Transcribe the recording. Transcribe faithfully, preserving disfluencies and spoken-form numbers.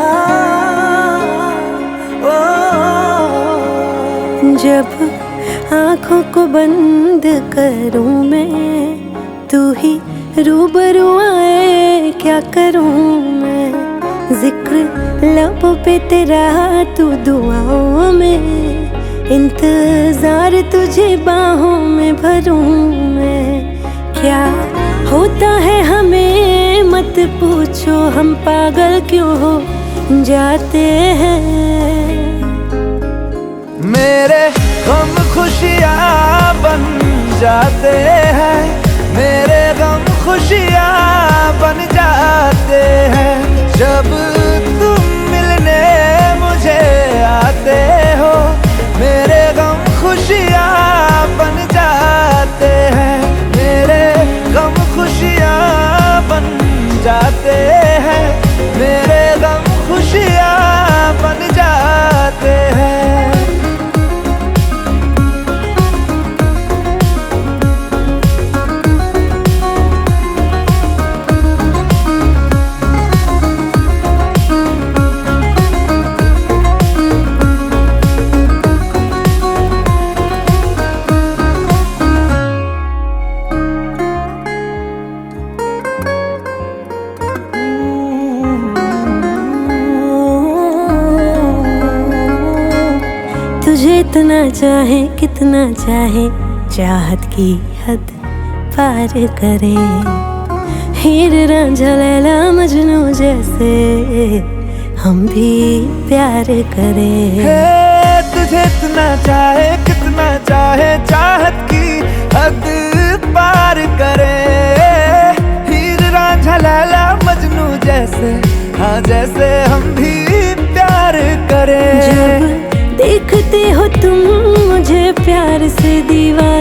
ओ, जब आँखों को बंद करूं मैं, तू ही रूबरू आए क्या करूं मैं। जिक्र लबों पे तेरा, तू दुआओं में, इंतजार तुझे बाहों में भरूं मैं। क्या होता है हमें मत पूछो, हम पागल क्यों हो जाते हैं। मेरे गम खुशियाँ बन जाते हैं, मेरे गम खुशियाँ बन जाते हैं। जब तुम मिलने मुझे आते हो, मेरे गम खुशियाँ बन जाते हैं, मेरे गम खुशियाँ बन जाते हैं, मेरे गम खुशियाँ बन जाते हैं। तुझे इतना चाहे कितना चाहे, चाहत की हद पार करे। हीर रांझा लैला मजनू जैसे हम भी प्यार करें। हे तुझे इतना चाहे कितना चाहे, चाहत की हद पार करे। हीर रांझा लैला मजनू जैसे, हाँ जैसे हम भी प्यार करें। जब देखते हो तुम मुझे प्यार से दीवार